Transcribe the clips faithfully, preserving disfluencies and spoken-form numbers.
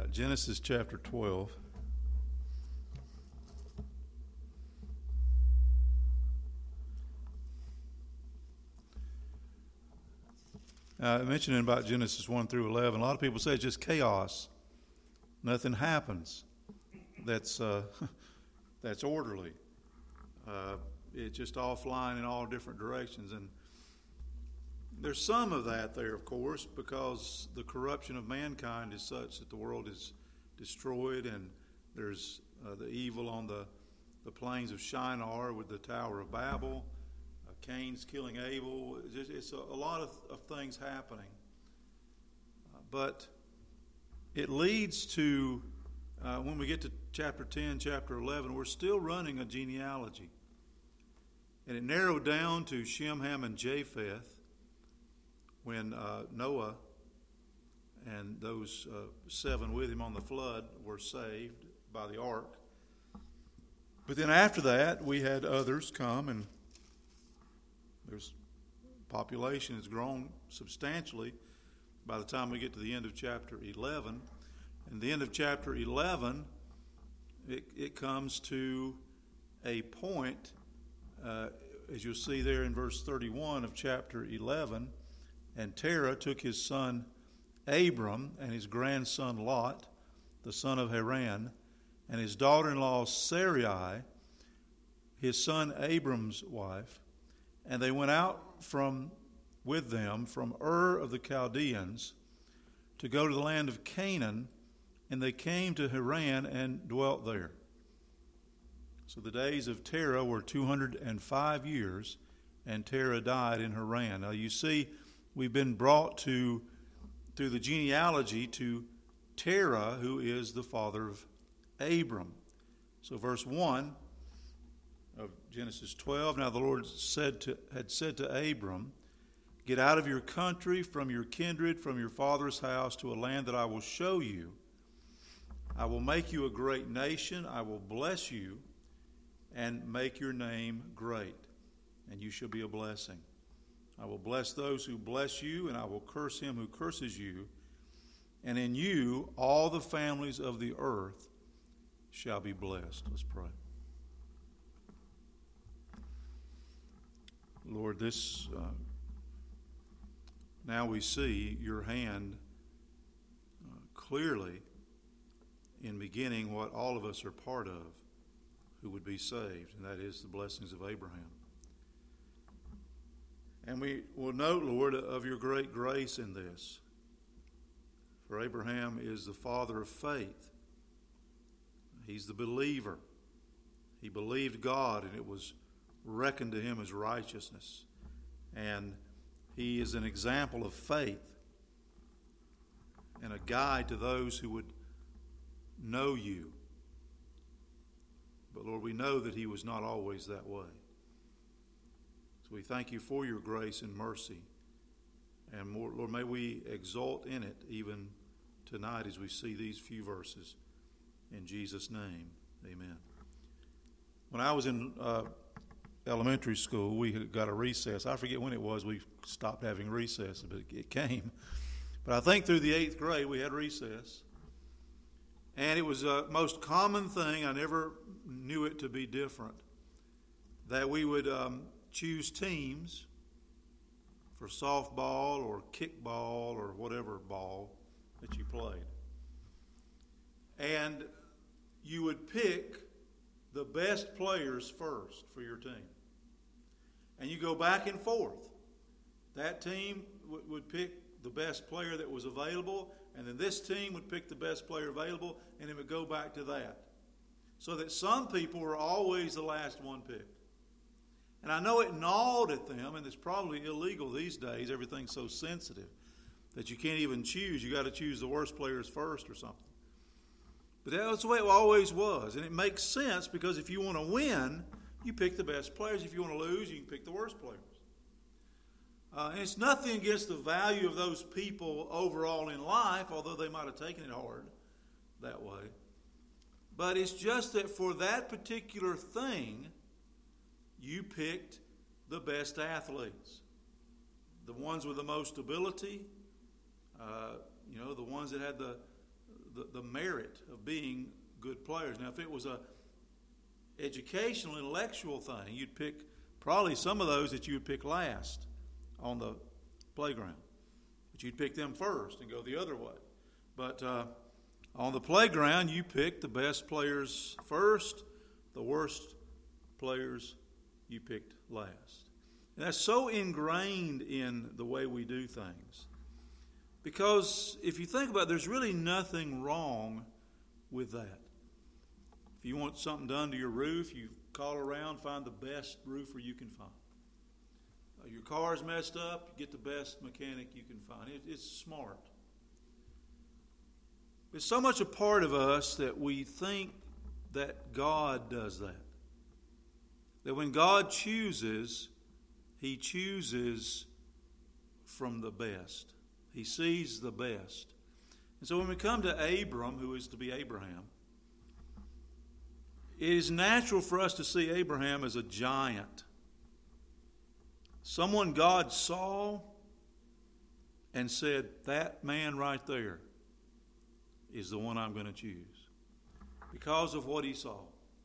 right, Genesis chapter twelve. Uh, mentioning about Genesis one through eleven, a lot of people say it's just chaos. Nothing happens that's uh, that's orderly. Uh, it's just all flying in all different directions. And there's some of that there, of course, because the corruption of mankind is such that the world is destroyed, and there's uh, the evil on the, the plains of Shinar with the Tower of Babel. Uh, Cain's killing Abel. It's, just, it's a, a lot of, of things happening. Uh, but it leads to, uh, when we get to chapter ten, chapter eleven, we're still running a genealogy. And it narrowed down to Shem, Ham, and Japheth when uh, Noah and those uh, seven with him on the flood were saved by the ark. But then after that, we had others come, and there's population has grown substantially by the time we get to the end of chapter eleven. And the end of chapter eleven, it, it comes to a point, uh, as you'll see there in verse thirty-one of chapter eleven, and Terah took his son Abram and his grandson Lot, the son of Haran, and his daughter-in-law Sarai, his son Abram's wife, and they went out from with them from Ur of the Chaldeans to go to the land of Canaan, and they came to Haran and dwelt there. So the days of Terah were two hundred five years, and Terah died in Haran. Now you see, we've been brought to, through the genealogy, to Terah, who is the father of Abram. So verse one of Genesis twelve, now the Lord said to, had said to Abram, "Get out of your country, from your kindred, from your father's house, to a land that I will show you. I will make you a great nation. I will bless you and make your name great, and you shall be a blessing. I will bless those who bless you, and I will curse him who curses you. And in you all the families of the earth shall be blessed." Let's pray. Lord, this uh, now we see your hand uh, clearly in beginning what all of us are part of who would be saved, and that is the blessings of Abraham. And we will note, Lord, of your great grace in this. For Abraham is the father of faith. He's the believer. He believed God, and it was reckoned to him as righteousness. And he is an example of faith and a guide to those who would know you. But Lord, we know that he was not always that way. So we thank you for your grace and mercy. And more, Lord, may we exult in it even tonight as we see these few verses. In Jesus' name, amen. When I was in uh, elementary school, we had got a recess. I forget when it was we stopped having recess, but it came. But I think through the eighth grade we had recess. And it was a most common thing, I never knew it to be different, that we would um, choose teams for softball or kickball or whatever ball that you played. And you would pick the best players first for your team. And you go back and forth. That team w- would pick the best player that was available, and then this team would pick the best player available, and it would go back to that. So that some people were always the last one picked. And I know it gnawed at them, and it's probably illegal these days. Everything's so sensitive that you can't even choose. You got to choose the worst players first or something. But that's the way it always was. And it makes sense because if you want to win, you pick the best players. If you want to lose, you can pick the worst players. Uh, and it's nothing against the value of those people overall in life, although they might have taken it hard that way. But it's just that for that particular thing, you picked the best athletes. The ones with the most ability, uh, you know, the ones that had the the, the merit of being good players. Now, if it was a educational, intellectual thing, you'd pick probably some of those that you would pick last on the playground. But you'd pick them first and go the other way. But uh, on the playground, you pick the best players first, the worst players you picked last. And that's so ingrained in the way we do things. Because if you think about it, there's really nothing wrong with that. If you want something done to your roof, you call around, find the best roofer you can find. Uh, your car's messed up, you get the best mechanic you can find. It, it's smart. It's so much a part of us that we think that God does that. That when God chooses, He chooses from the best. He sees the best. And so when we come to Abram, who is to be Abraham, it is natural for us to see Abraham as a giant. Someone God saw and said, that man right there is the one I'm going to choose. Because of what he saw.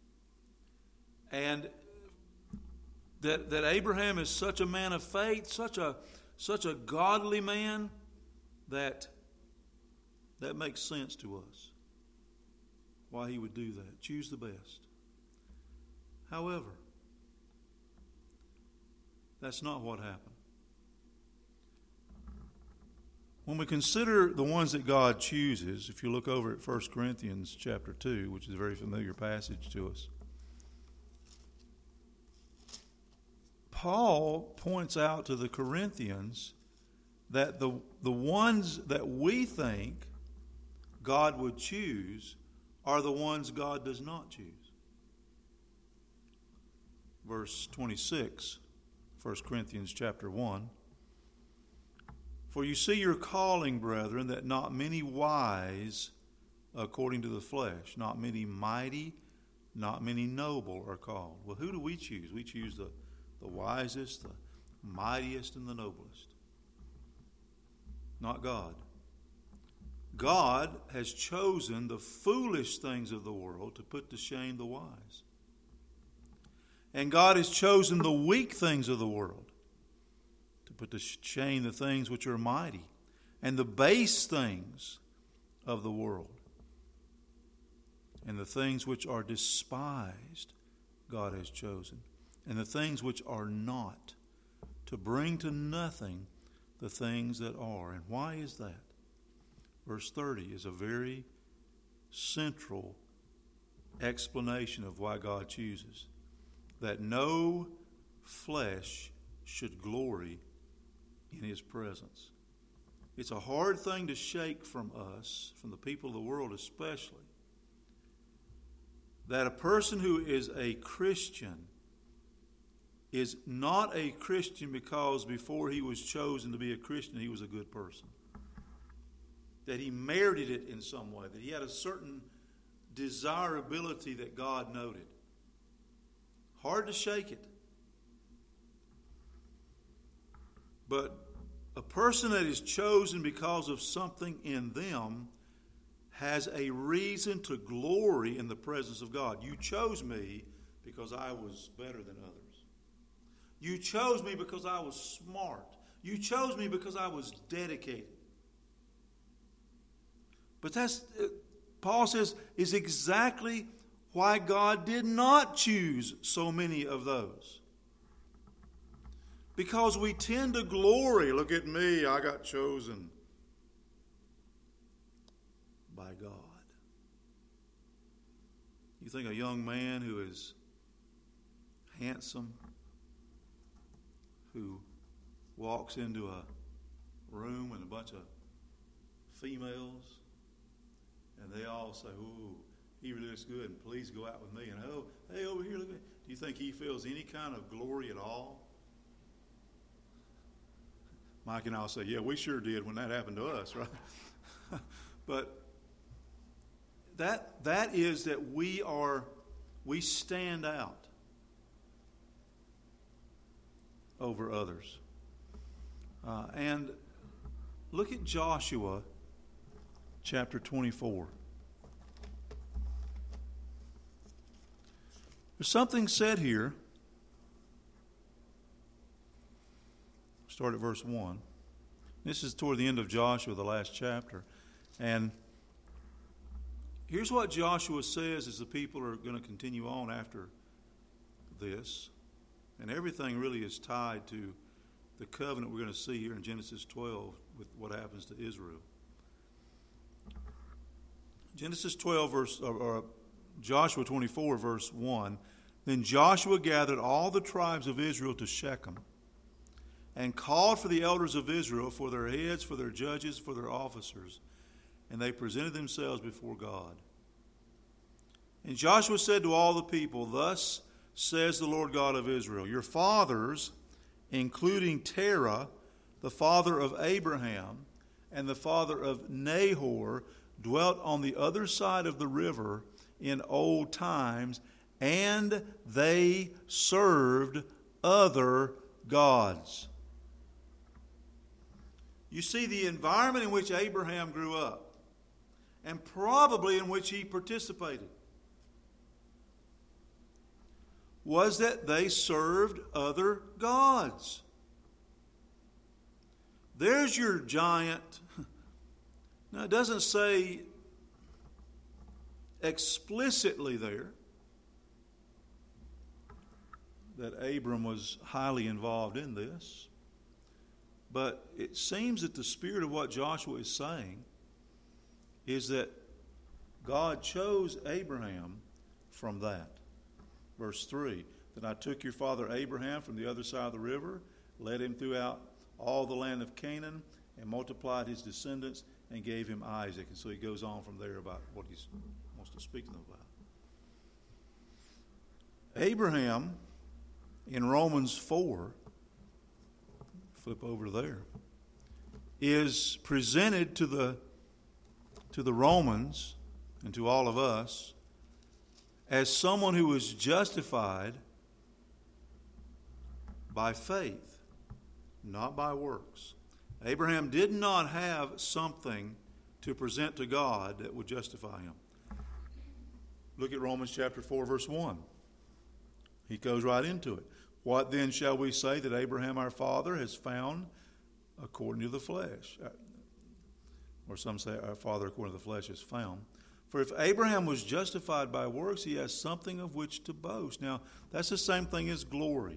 And that, that Abraham is such a man of faith, such a, such a godly man, that that makes sense to us. Why he would do that. Choose the best. However, that's not what happened. When we consider the ones that God chooses, if you look over at First Corinthians chapter two, which is a very familiar passage to us, Paul points out to the Corinthians that the, the ones that we think God would choose are the ones God does not choose. Verse twenty-six, First Corinthians chapter one. For you see your calling, brethren, that not many wise according to the flesh, not many mighty, not many noble are called. Well, who do we choose? We choose the, the wisest, the mightiest, and the noblest. Not God. God has chosen the foolish things of the world to put to shame the wise. And God has chosen the weak things of the world to put to shame the things which are mighty, and the base things of the world, and the things which are despised God has chosen, and the things which are not, to bring to nothing the things that are. And why is that? Verse thirty is a very central explanation of why God chooses. That no flesh should glory in His presence. It's a hard thing to shake from us, from the people of the world especially, that a person who is a Christian is not a Christian because before he was chosen to be a Christian, he was a good person. That he merited it in some way, that he had a certain desirability that God noted. Hard to shake it. But a person that is chosen because of something in them has a reason to glory in the presence of God. You chose me because I was better than others. You chose me because I was smart. You chose me because I was dedicated. But that's, Paul says, is exactly why God did not choose so many of those. Because we tend to glory. Look at me, I got chosen by God. You think a young man who is handsome, who walks into a room with a bunch of females, and they all say, ooh, he really looks good, and please go out with me. And, oh, hey, over here, look at me. Do you think he feels any kind of glory at all? Mike and I will say, yeah, we sure did when that happened to us, right? But that that is that we are, we stand out over others. Uh, and look at Joshua chapter twenty-four. There's something said here. Start at verse one. This is toward the end of Joshua, the last chapter. And here's what Joshua says as the people are going to continue on after this. And everything really is tied to the covenant we're going to see here in Genesis twelve with what happens to Israel. Genesis twelve, verse, or, or Joshua twenty-four, verse one. Then Joshua gathered all the tribes of Israel to Shechem and called for the elders of Israel, for their heads, for their judges, for their officers. And they presented themselves before God. And Joshua said to all the people, Thus says the Lord God of Israel, your fathers, including Terah, the father of Abraham, and the father of Nahor, dwelt on the other side of the river in old times, and they served other gods. You see, the environment in which Abraham grew up, and probably in which he participated, was that they served other gods. There's your giant. Now, it doesn't say explicitly there that Abram was highly involved in this, but it seems that the spirit of what Joshua is saying is that God chose Abraham from that. Verse three, Then I took your father Abraham from the other side of the river, led him throughout all the land of Canaan, and multiplied his descendants, and gave him Isaac. And so he goes on from there about what he wants to speak to them about. Abraham, in Romans four, flip over there, is presented to the to the Romans and to all of us as someone who was justified by faith, not by works. Abraham did not have something to present to God that would justify him. Look at Romans chapter four, verse one. He goes right into it. What then shall we say that Abraham our father has found according to the flesh? Or some say our father according to the flesh is found. For if Abraham was justified by works, he has something of which to boast. Now, that's the same thing as glory.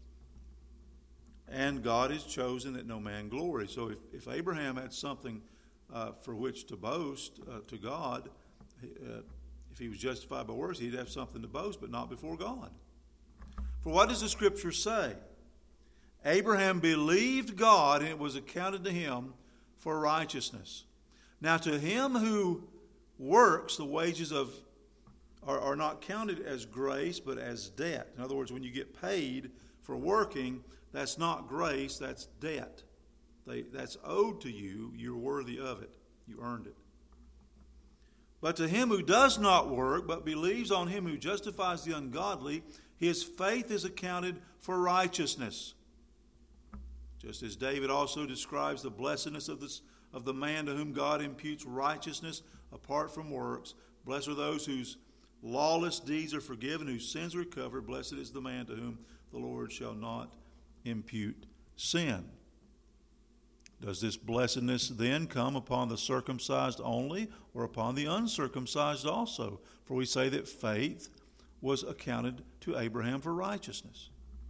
And God has chosen that no man glory. So if, if Abraham had something uh, for which to boast uh, to God, uh, if he was justified by works, he'd have something to boast, but not before God. For what does the Scripture say? Abraham believed God, and it was accounted to him for righteousness. Now to him who works, the wages of are, are not counted as grace, but as debt. In other words, when you get paid for working, that's not grace, that's debt. They, that's owed to you. You're worthy of it. You earned it. But to him who does not work, but believes on him who justifies the ungodly, his faith is accounted for righteousness. Just as David also describes the blessedness of, this, of the man to whom God imputes righteousness apart from works. Blessed are those whose lawless deeds are forgiven, whose sins are covered. Blessed is the man to whom the Lord shall not impute sin. Does this blessedness then come upon the circumcised only, or upon the uncircumcised also? For we say that faith was accounted to Abraham for righteousness.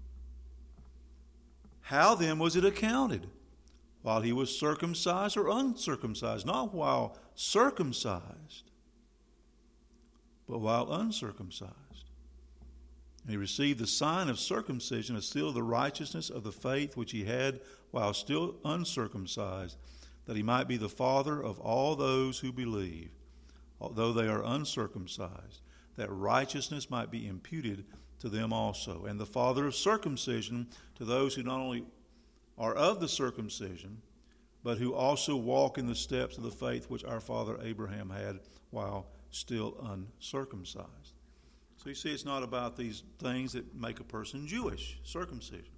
How then was it accounted? While he was circumcised or uncircumcised? Not while circumcised, but while uncircumcised. And he received the sign of circumcision, a seal of the righteousness of the faith which he had while still uncircumcised, that he might be the father of all those who believe, although they are uncircumcised, that righteousness might be imputed to them also, and the father of circumcision to those who not only are of the circumcision, but who also walk in the steps of the faith which our father Abraham had while still uncircumcised. So you see, it's not about these things that make a person Jewish, circumcision.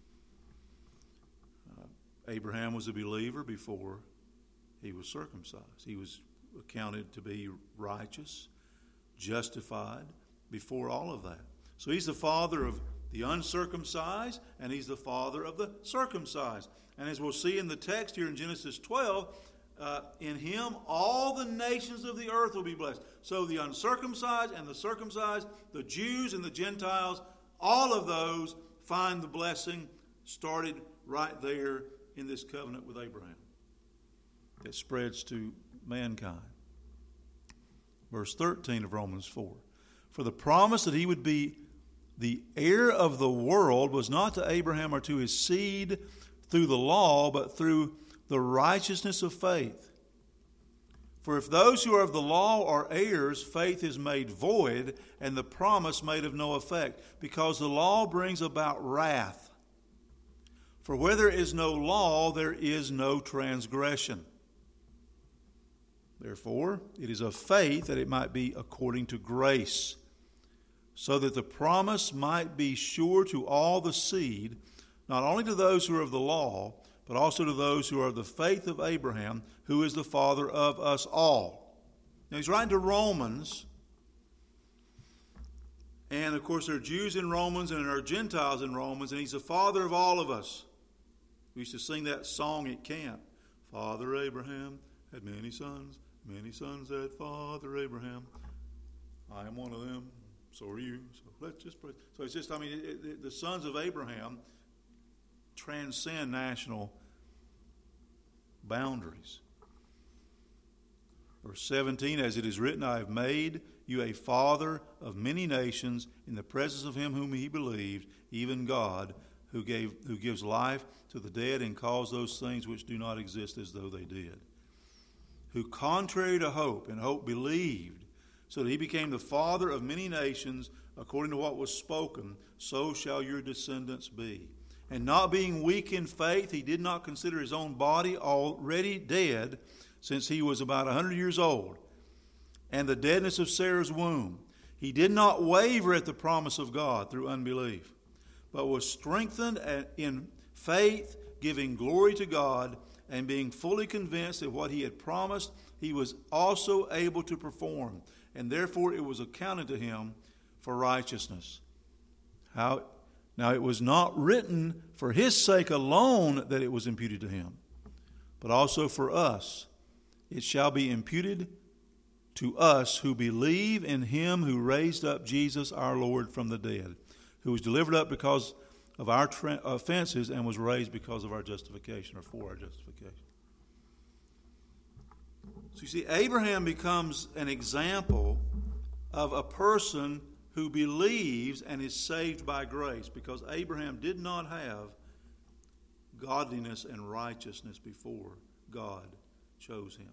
Uh, Abraham was a believer before he was circumcised. He was accounted to be righteous, justified before all of that. So he's the father of the uncircumcised, and he's the father of the circumcised. And as we'll see in the text here in Genesis twelve, uh, in him all the nations of the earth will be blessed. So the uncircumcised and the circumcised, the Jews and the Gentiles, all of those find the blessing started right there in this covenant with Abraham that spreads to mankind. Verse thirteen of Romans four. For the promise that he would be the heir of the world was not to Abraham or to his seed through the law, but through the righteousness of faith. For if those who are of the law are heirs, faith is made void, and the promise made of no effect, because the law brings about wrath. For where there is no law, there is no transgression. Therefore, it is of faith that it might be according to grace, so that the promise might be sure to all the seed, not only to those who are of the law, but also to those who are of the faith of Abraham, who is the father of us all. Now, he's writing to Romans, and of course there are Jews in Romans and there are Gentiles in Romans, and he's the father of all of us. We used to sing that song at camp. Father Abraham had many sons, many sons had Father Abraham. I am one of them, so are you. So let's just pray. So it's just, I mean, it, it, the sons of Abraham transcend national boundaries. Verse seventeen, as it is written, I have made you a father of many nations in the presence of him whom he believed, even God, who gave who gives life to the dead and calls those things which do not exist as though they did. Who contrary to hope, and hope believed, so that he became the father of many nations, according to what was spoken, so shall your descendants be. And not being weak in faith, he did not consider his own body already dead, since he was about a hundred years old, and the deadness of Sarah's womb. He did not waver at the promise of God through unbelief, but was strengthened in faith, giving glory to God, and being fully convinced that what he had promised, he was also able to perform, and therefore it was accounted to him for righteousness. How Now it was not written for his sake alone that it was imputed to him, but also for us. It shall be imputed to us who believe in him who raised up Jesus our Lord from the dead, who was delivered up because of our tra- offenses and was raised because of our justification, or for our justification. So you see, Abraham becomes an example of a person who believes and is saved by grace, because Abraham did not have godliness and righteousness before God chose him.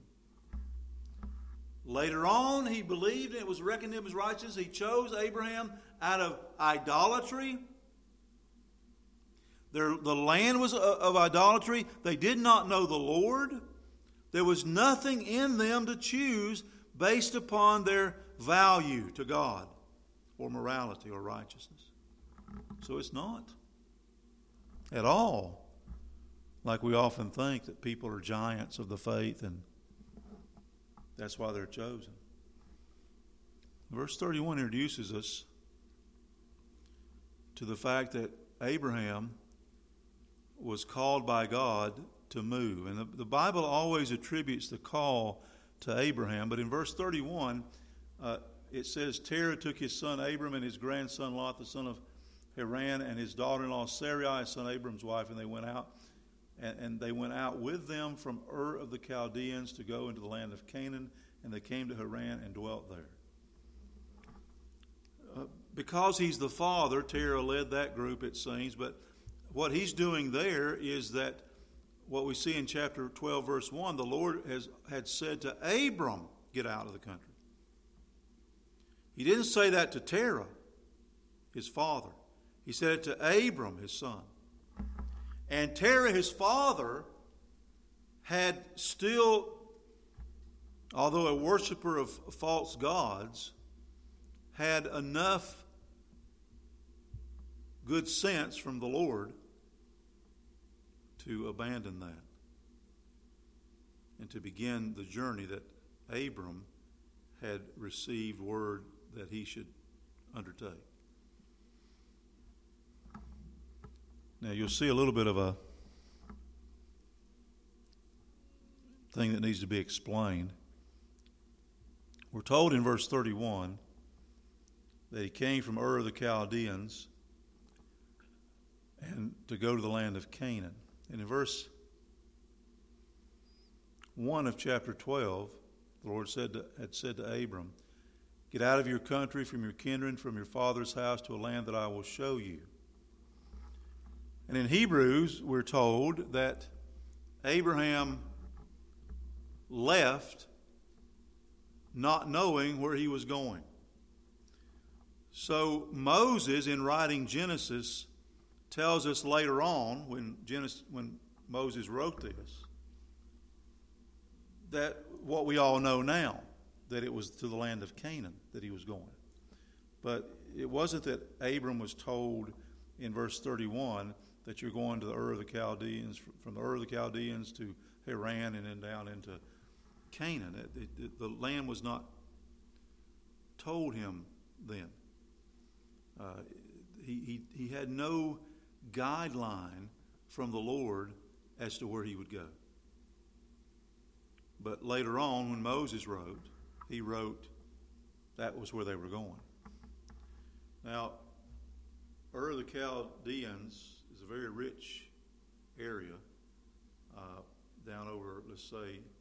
Later on, he believed and it was reckoned to him as righteous. He chose Abraham out of idolatry. Their, the land was of idolatry. They did not know the Lord. There was nothing in them to choose based upon their value to God, or morality, or righteousness. So it's not at all like we often think that people are giants of the faith and that's why they're chosen. Verse thirty-one introduces us to the fact that Abraham was called by God to move. And the, the Bible always attributes the call to Abraham, but in verse thirty-one, uh, it says, Terah took his son Abram and his grandson Lot, the son of Haran, and his daughter-in-law Sarai, his son Abram's wife, and they went out. And, and they went out with them from Ur of the Chaldeans to go into the land of Canaan, and they came to Haran and dwelt there. Uh, because he's the father, Terah led that group, it seems, but what he's doing there is that what we see in chapter twelve, verse one, the Lord has had said to Abram, get out of the country. He didn't say that to Terah, his father. He said it to Abram, his son. And Terah, his father, had still, although a worshiper of false gods, had enough good sense from the Lord to abandon that and to begin the journey that Abram had received word that he should undertake. Now you'll see a little bit of a thing that needs to be explained. We're told in verse thirty-one that he came from Ur of the Chaldeans and to go to the land of Canaan. And in verse one of chapter twelve, the Lord said to, had said to Abram, "Get out of your country, from your kindred, from your father's house, to a land that I will show you." And in Hebrews, we're told that Abraham left not knowing where he was going. So Moses, in writing Genesis, tells us later on, when Genesis, when Moses wrote this, that what we all know now, that it was to the land of Canaan that he was going. But it wasn't that Abram was told in verse thirty-one that you're going to the Ur of the Chaldeans, from the Ur of the Chaldeans to Haran and then down into Canaan. It, it, it, the land was not told him then. Uh, he, he, he had no guideline from the Lord as to where he would go. But later on, when Moses wrote, he wrote that was where they were going. Now, Ur of the Chaldeans is a very rich area uh, down over, let's say,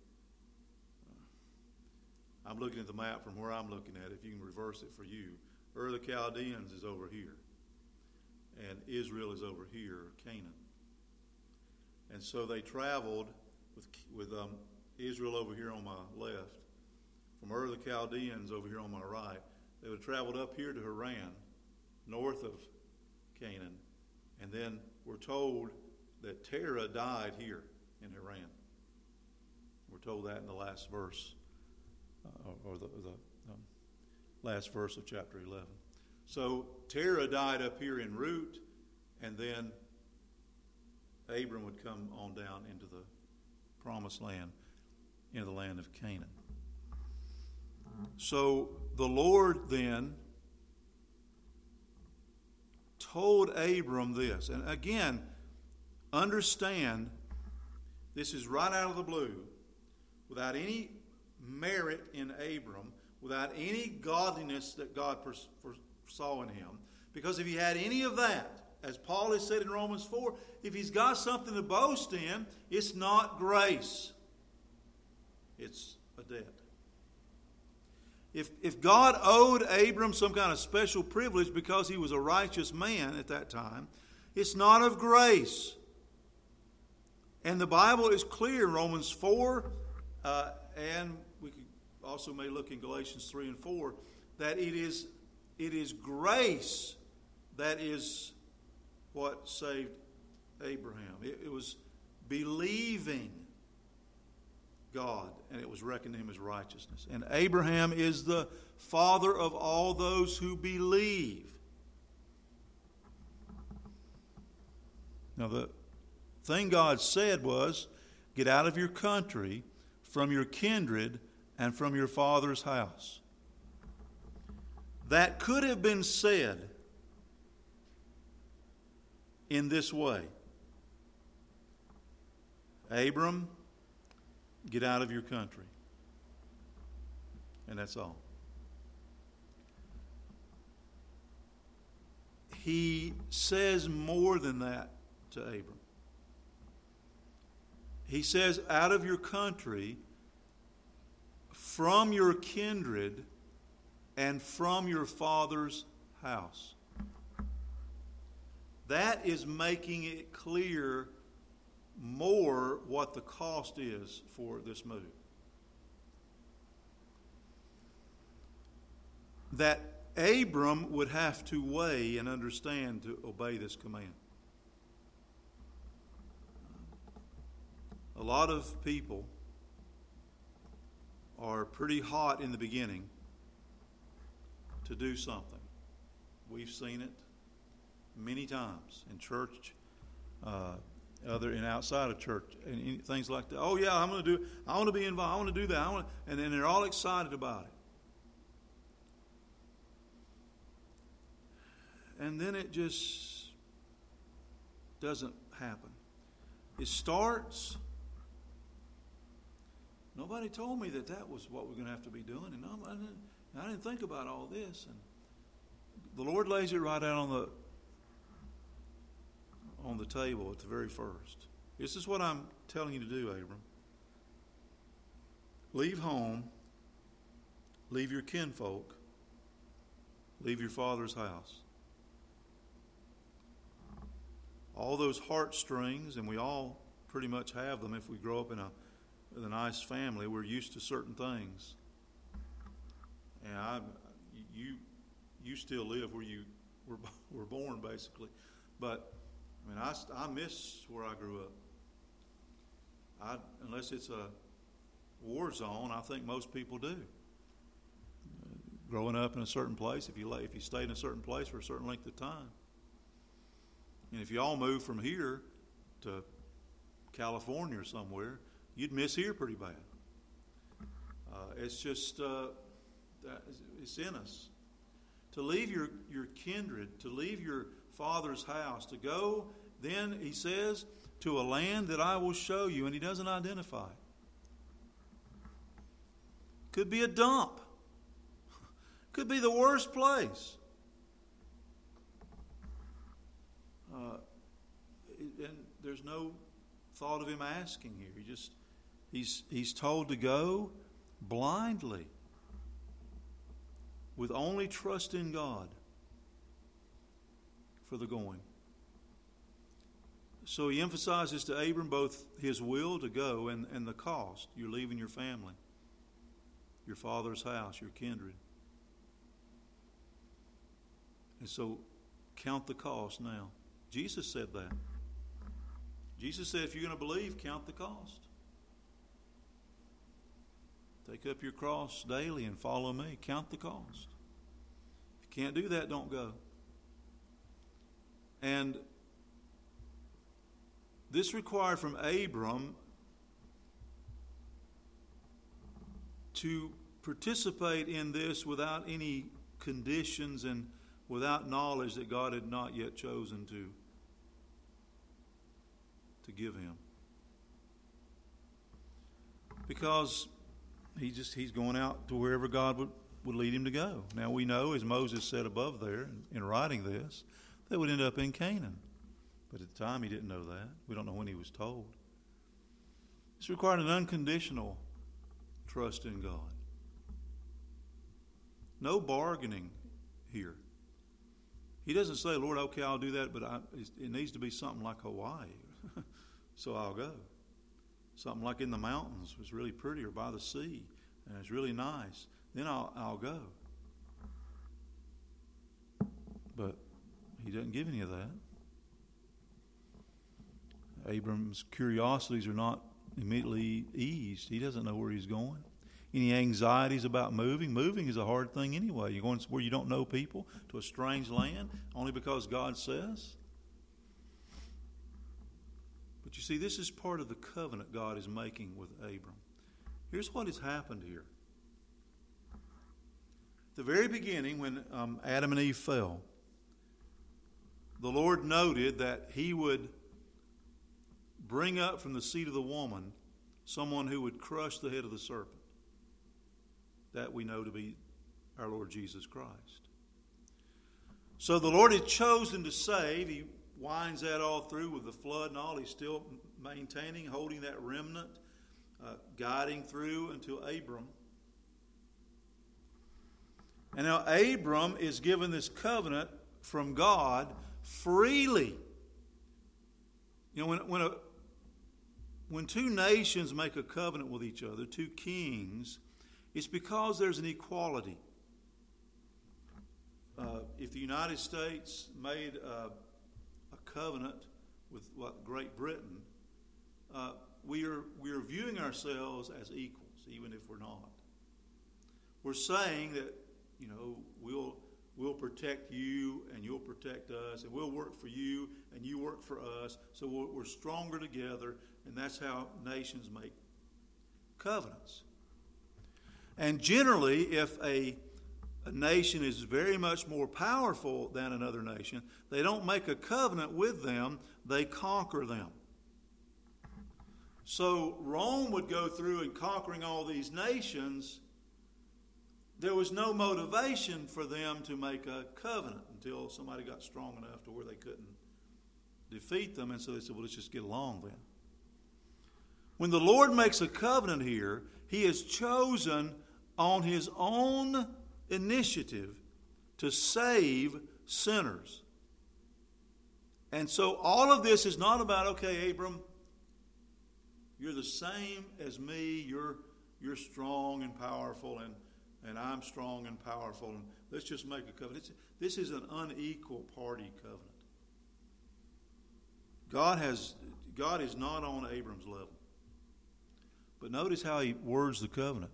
uh, I'm looking at the map from where I'm looking at it. If you can reverse it for you, Ur of the Chaldeans is over here, and Israel is over here, Canaan. And so they traveled with with um, Israel over here on my left, from Ur of the Chaldeans over here on my right. They would have traveled up here to Haran, north of Canaan, and then we're told that Terah died here in Haran. We're told that in the last verse, uh, or the, the um, last verse of chapter eleven. So Terah died up here en route, and then Abram would come on down into the promised land, into the land of Canaan. So the Lord then told Abram this. And again, understand, this is right out of the blue, without any merit in Abram, without any godliness that God foresaw in him. Because if he had any of that, as Paul has said in Romans four, if he's got something to boast in, it's not grace. It's a debt. If, if God owed Abram some kind of special privilege because he was a righteous man at that time, it's not of grace. And the Bible is clear, Romans four, uh, and we could also may look in Galatians three and four, that it is, it is grace that is what saved Abraham. It, it was believing God, and it was reckoned to him as righteousness. And Abraham is the father of all those who believe. Now, the thing God said was, get out of your country, from your kindred, and from your father's house. That could have been said in this way. Abram, get out of your country. And that's all. He says more than that to Abram. He says, out of your country, from your kindred, and from your father's house. That is making it clear more what the cost is for this move. That Abram would have to weigh and understand to obey this command. A lot of people are pretty hot in the beginning to do something. We've seen it many times in church, uh, other and outside of church, and things like that. Oh yeah, I'm going to do. I want to be involved. I want to do that. I want to, and then they're all excited about it, and then it just doesn't happen. It starts, nobody told me that that was what we're going to have to be doing, and I didn't, I didn't think about all this. And the Lord lays it right out on the on the table at the very first. This is what I'm telling you to do, Abram. Leave home, leave your kinfolk, leave your father's house. All those heartstrings, and we all pretty much have them if we grow up in a, in a nice family, we're used to certain things. And I, you, you still live where you were, were born, basically. But I mean, I, I miss where I grew up. I, unless it's a war zone, I think most people do. Growing up in a certain place, if you if you stayed in a certain place for a certain length of time, and if you all moved from here to California or somewhere, you'd miss here pretty bad. Uh, it's just uh, it's in us to leave your your kindred, to leave your father's house, to go. Then he says, to a land that I will show you, and he doesn't identify. Could be a dump. Could be the worst place. Uh, and there's no thought of him asking here. He just he's he's told to go blindly, with only trust in God for the going. So he emphasizes to Abram both his will to go and, and the cost. You're leaving your family, your father's house, your kindred. And so count the cost now. Jesus said that. Jesus said, if you're going to believe, count the cost. Take up your cross daily and follow me. Count the cost. If you can't do that, don't go. And this required from Abram to participate in this without any conditions and without knowledge that God had not yet chosen to, to give him. Because he just he's going out to wherever God would, would lead him to go. Now we know, as Moses said above there in, in writing this, they would end up in Canaan. But at the time he didn't know that. We don't know when he was told. This required an unconditional trust in God. No bargaining here. He doesn't say, Lord, okay, I'll do that, but I, it needs to be something like Hawaii, so I'll go. Something like in the mountains was really pretty, or by the sea, and it's really nice. Then I'll, I'll go. But he doesn't give any of that. Abram's curiosities are not immediately eased. He doesn't know where he's going. Any anxieties about moving? Moving is a hard thing anyway. You're going where you don't know people, to a strange land, only because God says. But you see, this is part of the covenant God is making with Abram. Here's what has happened here. At the very beginning, when um, Adam and Eve fell, the Lord noted that he would bring up from the seed of the woman someone who would crush the head of the serpent. That we know to be our Lord Jesus Christ. So the Lord had chosen to save. He winds that all through with the flood and all. He's still maintaining, holding that remnant, uh, guiding through until Abram. And now Abram is given this covenant from God freely. You know, when, when, a, when two nations make a covenant with each other, two kings, it's because there's an equality. Uh, if the United States made uh, a covenant with what, Great Britain, uh, we are we are viewing ourselves as equals, even if we're not. We're saying that, you know, we'll we'll protect you and you'll protect us, and we'll work for you and you work for us. So we're, we're stronger together, and that's how nations make covenants. And generally, if a a nation is very much more powerful than another nation, they don't make a covenant with them, they conquer them. So Rome would go through and conquering all these nations. There was no motivation for them to make a covenant until somebody got strong enough to where they couldn't defeat them. And so they said, well, let's just get along then. When the Lord makes a covenant here, He has chosen on His own initiative to save sinners. And so all of this is not about, okay, Abram, you're the same as me, you're you're strong and powerful, and, and I'm strong and powerful, and let's just make a covenant. It's, this is an unequal party covenant. God has God is not on Abram's level. But notice how He words the covenant.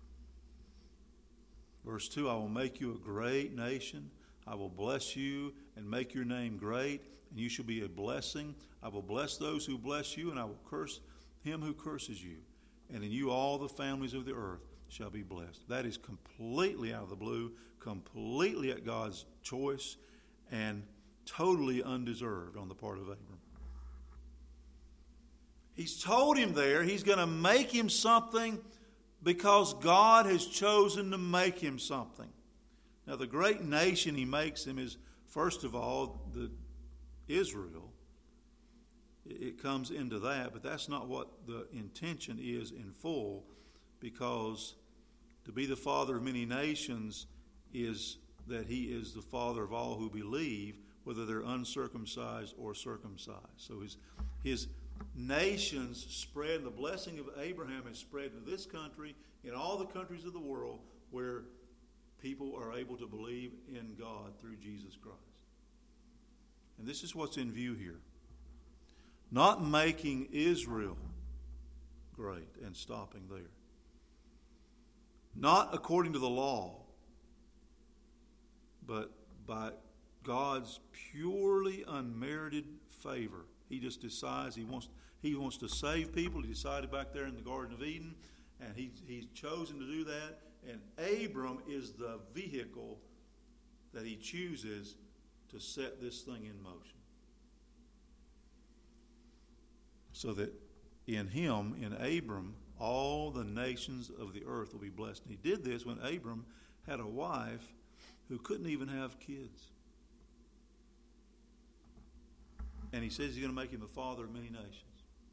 Verse two, I will make you a great nation. I will bless you and make your name great, and you shall be a blessing. I will bless those who bless you, and I will curse him who curses you. And in you all the families of the earth shall be blessed. That is completely out of the blue, completely at God's choice, and totally undeserved on the part of Abram. He's told him there He's going to make him something because God has chosen to make him something. Now, the great nation He makes him is, first of all, the Israel. It comes into that, but that's not what the intention is in full, because to be the father of many nations is that He is the father of all who believe, whether they're uncircumcised or circumcised. So his, his nations spread, the blessing of Abraham has spread to this country, in all the countries of the world where people are able to believe in God through Jesus Christ. And this is what's in view here. Not making Israel great and stopping there. Not according to the law, but by God's purely unmerited favor. He just decides he wants he wants to save people. He decided back there in the Garden of Eden, and he, he's chosen to do that. And Abram is the vehicle that He chooses to set this thing in motion. So that in him, in Abram, all the nations of the earth will be blessed. And He did this when Abram had a wife who couldn't even have kids. And He says He's going to make him the father of many nations.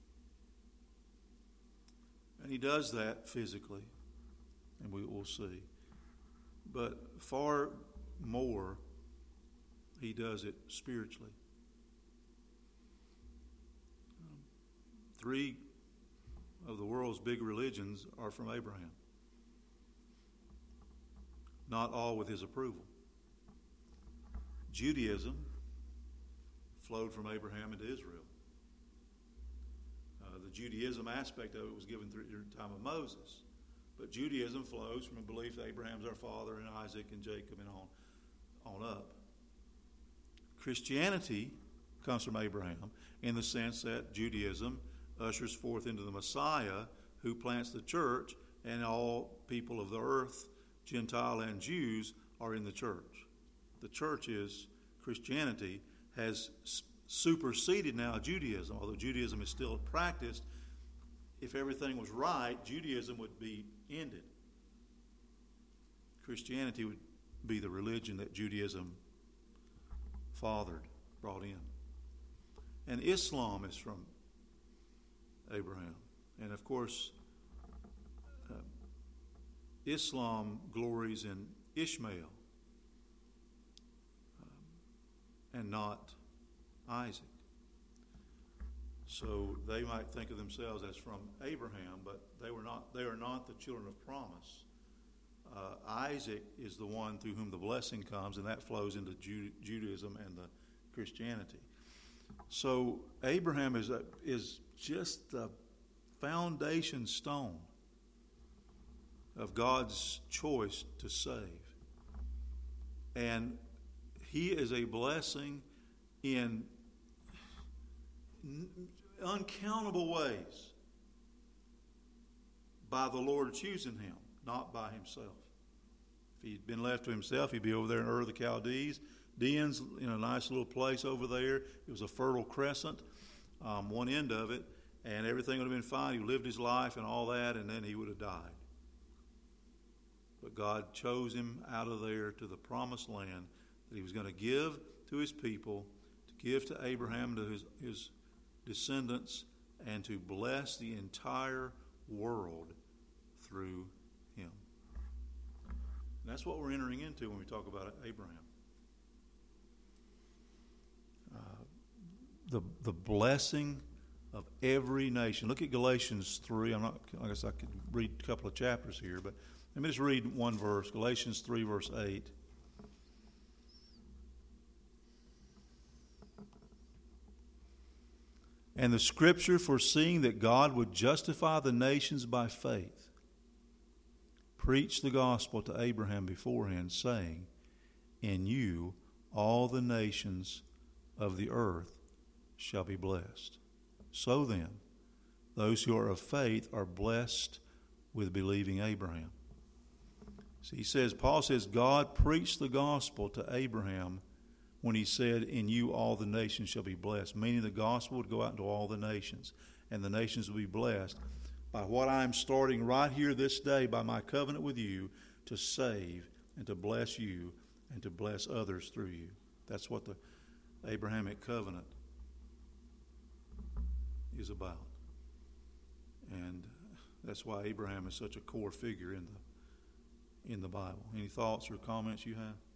And He does that physically, and we will see. But far more, He does it spiritually. Three of the world's big religions are from Abraham. Not all with his approval. Judaism flowed from Abraham into Israel. Uh, the Judaism aspect of it was given through the time of Moses. But Judaism flows from a belief that Abraham's our father, and Isaac and Jacob, and on, on up. Christianity comes from Abraham in the sense that Judaism ushers forth into the Messiah, who plants the church, and all people of the earth, Gentile and Jews, are in the church. The church is, Christianity has superseded now Judaism, although Judaism is still practiced. If everything was right, Judaism would be ended. Christianity would be the religion that Judaism fathered, brought in. And Islam is from Abraham. And of course, uh, Islam glories in Ishmael um, and not Isaac. So they might think of themselves as from Abraham, but they were not. They are not the children of promise. Uh, Isaac is the one through whom the blessing comes, and that flows into Ju- Judaism and the Christianity. So Abraham is a, is just the foundation stone of God's choice to save. And he is a blessing in uncountable ways by the Lord choosing him, not by himself. If he'd been left to himself, he'd be over there in Ur of the Chaldees. Deans, in a nice little place over there. It was a fertile crescent, um, one end of it, and everything would have been fine. He lived his life and all that, and then he would have died. But God chose him out of there to the promised land that he was going to give to his people, to give to Abraham, to his, his descendants, and to bless the entire world through him. And that's what we're entering into when we talk about Abraham. Uh, the the blessing of every nation. Look at Galatians three. I'm not. I guess I could read a couple of chapters here, but let me just read one verse. Galatians three, verse eight. And the Scripture, foreseeing that God would justify the nations by faith, preached the gospel to Abraham beforehand, saying, in you all the nations of the earth shall be blessed. So then, those who are of faith are blessed with believing Abraham. See, he says, Paul says, God preached the gospel to Abraham when he said, in you all the nations shall be blessed, meaning the gospel would go out into all the nations, and the nations will be blessed by what I am starting right here this day by my covenant with you to save and to bless you and to bless others through you. That's what the Abrahamic covenant is about. And that's why Abraham is such a core figure in the in the Bible. Any thoughts or comments you have?